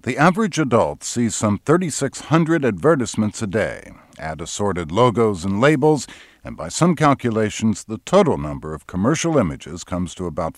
The average adult sees some 3,600 advertisements a day. Add assorted logos and labels, and by some calculations, the total number of commercial images comes to about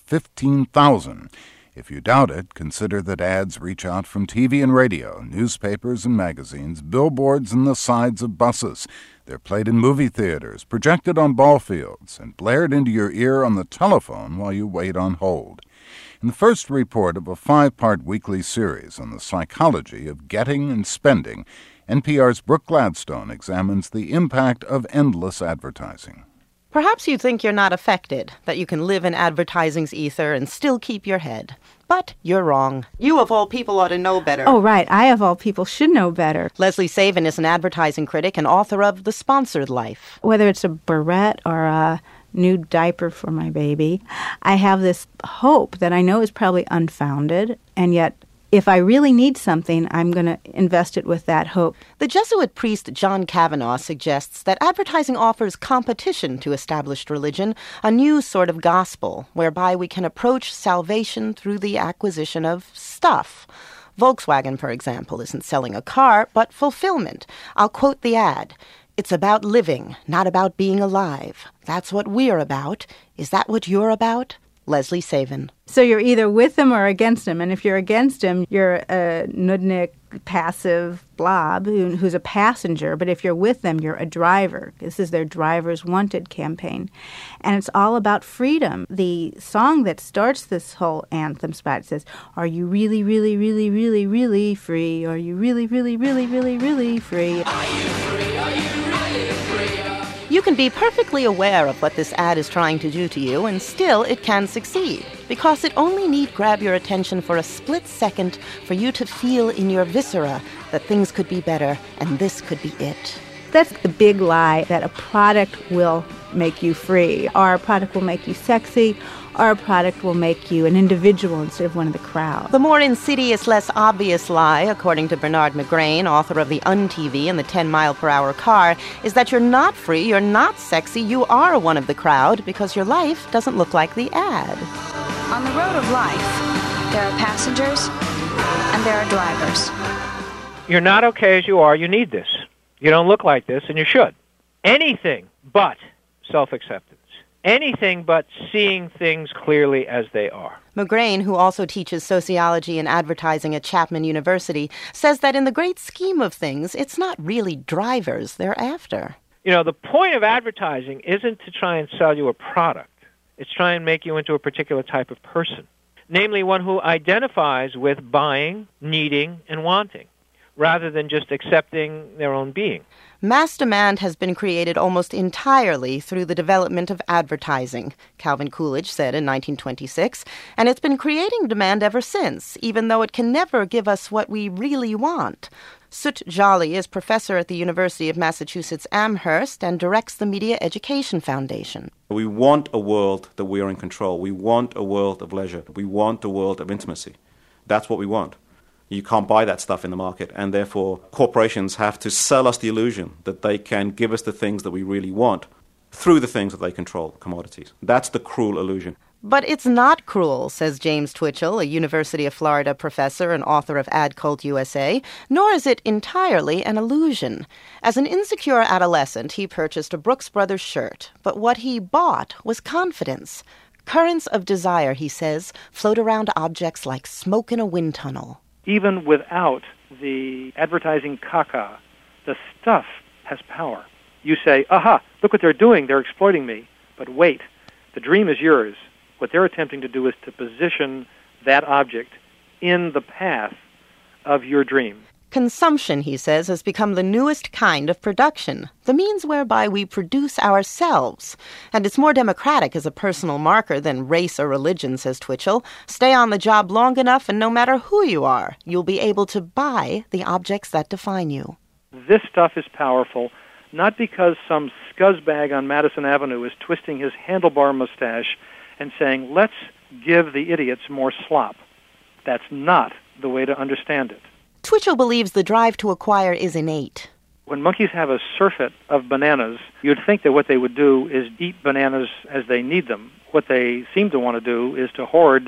15,000. If you doubt it, consider that ads reach out from TV and radio, newspapers and magazines, billboards and the sides of buses. They're played in movie theaters, projected on ball fields, and blared into your ear on the telephone while you wait on hold. In the first report of a 5-part weekly series on the psychology of getting and spending, NPR's Brooke Gladstone examines the impact of endless advertising. Perhaps you think you're not affected, that you can live in advertising's ether and still keep your head. But you're wrong. You, of all people, ought to know better. Oh, right. I, of all people, should know better. Leslie Savin is an advertising critic and author of The Sponsored Life. Whether it's a barrette or a new diaper for my baby, I have this hope that I know is probably unfounded, and yet if I really need something, I'm going to invest it with that hope. The Jesuit priest John Kavanaugh suggests that advertising offers competition to established religion, a new sort of gospel, whereby we can approach salvation through the acquisition of stuff. Volkswagen, for example, isn't selling a car, but fulfillment. I'll quote the ad. "It's about living, not about being alive. That's what we're about. Is that what you're about?" Leslie Savin. So you're either with him or against him. And if you're against him, you're a nudnik, passive blob who's a passenger. But if you're with them, you're a driver. This is their Drivers Wanted campaign. And it's all about freedom. The song that starts this whole anthem spot says, "Are you really, really, really, really, really free? Are you really, really, really, really, really free? Are you free? Are you really free?" You can be perfectly aware of what this ad is trying to do to you, and still it can succeed, because it only need grab your attention for a split second for you to feel in your viscera that things could be better, and this could be it. That's the big lie, that a product will make you free, or a product will make you sexy, or a product will make you an individual instead of one of the crowd. The more insidious, less obvious lie, according to Bernard McGrain, author of The Un-TV and the 10-mile-per-hour car, is that you're not free, you're not sexy, you are one of the crowd, because your life doesn't look like the ad. On the road of life, there are passengers and there are drivers. You're not okay as you are. You need this. You don't look like this, and you should. Anything but self-acceptance. Anything but seeing things clearly as they are. McGrain, who also teaches sociology and advertising at Chapman University, says that in the great scheme of things, it's not really drivers they're after. You know, the point of advertising isn't to try and sell you a product. It's try and make you into a particular type of person, namely one who identifies with buying, needing, and wanting, rather than just accepting their own being. Mass demand has been created almost entirely through the development of advertising, Calvin Coolidge said in 1926, and it's been creating demand ever since, even though it can never give us what we really want. Sut Jolly is professor at the University of Massachusetts Amherst and directs the Media Education Foundation. We want a world that we are in control. We want a world of leisure. We want a world of intimacy. That's what we want. You can't buy that stuff in the market, and therefore corporations have to sell us the illusion that they can give us the things that we really want through the things that they control, commodities. That's the cruel illusion. But it's not cruel, says James Twitchell, a University of Florida professor and author of Ad Cult USA, nor is it entirely an illusion. As an insecure adolescent, he purchased a Brooks Brothers shirt, but what he bought was confidence. Currents of desire, he says, float around objects like smoke in a wind tunnel. Even without the advertising caca, the stuff has power. You say, aha, look what they're doing, they're exploiting me. But wait, the dream is yours. What they're attempting to do is to position that object in the path of your dream. Consumption, he says, has become the newest kind of production, the means whereby we produce ourselves. And it's more democratic as a personal marker than race or religion, says Twitchell. Stay on the job long enough, and no matter who you are, you'll be able to buy the objects that define you. This stuff is powerful, not because some scuzzbag on Madison Avenue is twisting his handlebar mustache and saying, let's give the idiots more slop. That's not the way to understand it. Twitchell believes the drive to acquire is innate. When monkeys have a surfeit of bananas, you'd think that what they would do is eat bananas as they need them. What they seem to want to do is to hoard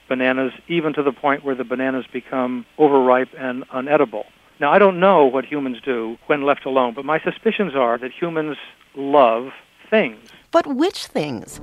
bananas, even to the point where the bananas become overripe and unedible. Now, I don't know what humans do when left alone, but my suspicions are that humans love things. But which things?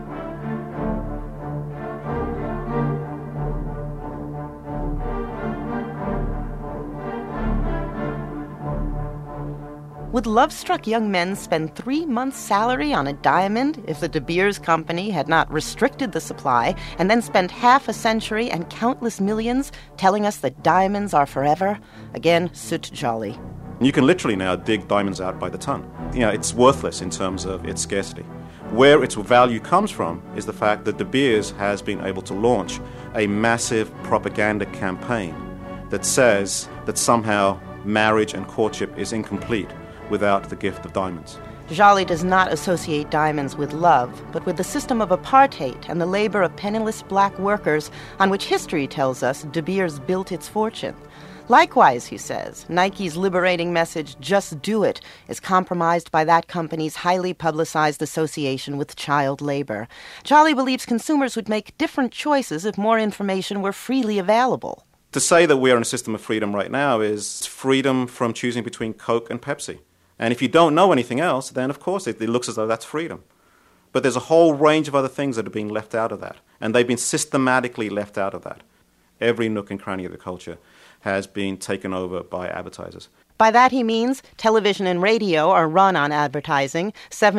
Would love-struck young men spend 3 months' salary on a diamond if the De Beers Company had not restricted the supply and then spent half a century and countless millions telling us that diamonds are forever? Again, Sut Jolly. You can literally now dig diamonds out by the ton. It's worthless in terms of its scarcity. Where its value comes from is the fact that De Beers has been able to launch a massive propaganda campaign that says that somehow marriage and courtship is incomplete without the gift of diamonds. Jolly does not associate diamonds with love, but with the system of apartheid and the labor of penniless black workers on which history tells us De Beers built its fortune. Likewise, he says, Nike's liberating message, "Just do it," is compromised by that company's highly publicized association with child labor. Jolly believes consumers would make different choices if more information were freely available. To say that we are in a system of freedom right now is freedom from choosing between Coke and Pepsi. And if you don't know anything else, then of course it looks as though that's freedom. But there's a whole range of other things that are being left out of that. And they've been systematically left out of that. Every nook and cranny of the culture has been taken over by advertisers. By that he means television and radio are run on advertising.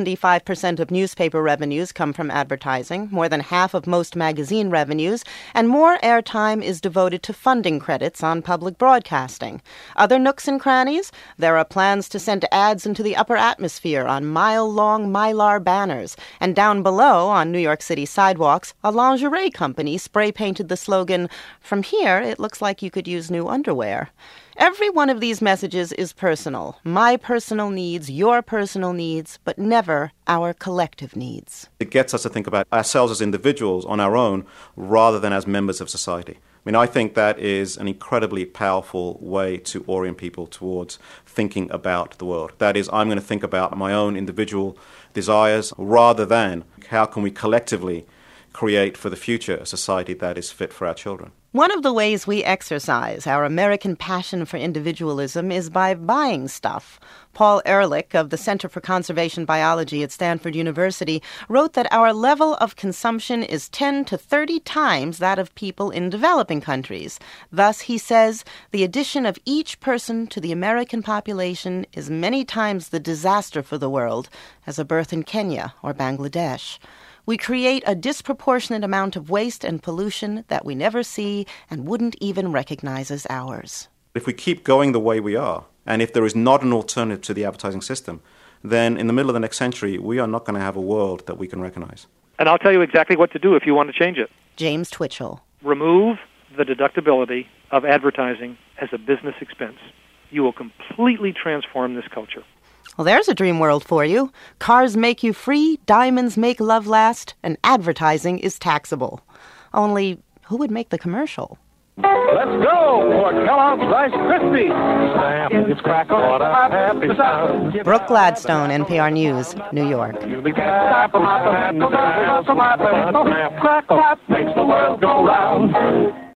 75% of newspaper revenues come from advertising, more than half of most magazine revenues, and more airtime is devoted to funding credits on public broadcasting. Other nooks and crannies? There are plans to send ads into the upper atmosphere on mile-long Mylar banners, and down below on New York City sidewalks, a lingerie company spray-painted the slogan, "From here, it looks like you could use new underwear." Every one of these messages is personal. My personal needs, your personal needs, but never our collective needs. It gets us to think about ourselves as individuals on our own rather than as members of society. I think that is an incredibly powerful way to orient people towards thinking about the world. That is, I'm going to think about my own individual desires rather than how can we collectively create for the future a society that is fit for our children. One of the ways we exercise our American passion for individualism is by buying stuff. Paul Ehrlich of the Center for Conservation Biology at Stanford University wrote that our level of consumption is 10 to 30 times that of people in developing countries. Thus, he says, the addition of each person to the American population is many times the disaster for the world as a birth in Kenya or Bangladesh. We create a disproportionate amount of waste and pollution that we never see and wouldn't even recognize as ours. If we keep going the way we are, and if there is not an alternative to the advertising system, then in the middle of the next century, we are not going to have a world that we can recognize. And I'll tell you exactly what to do if you want to change it. James Twitchell. Remove the deductibility of advertising as a business expense. You will completely transform this culture. Well, there's a dream world for you. Cars make you free, diamonds make love last, and advertising is taxable. Only, who would make the commercial? Let's go for Kellogg's Rice Krispies. Snap, it's crackle, what a happy sound. Brooke Gladstone, NPR News, New York. Crackle, makes the world go round.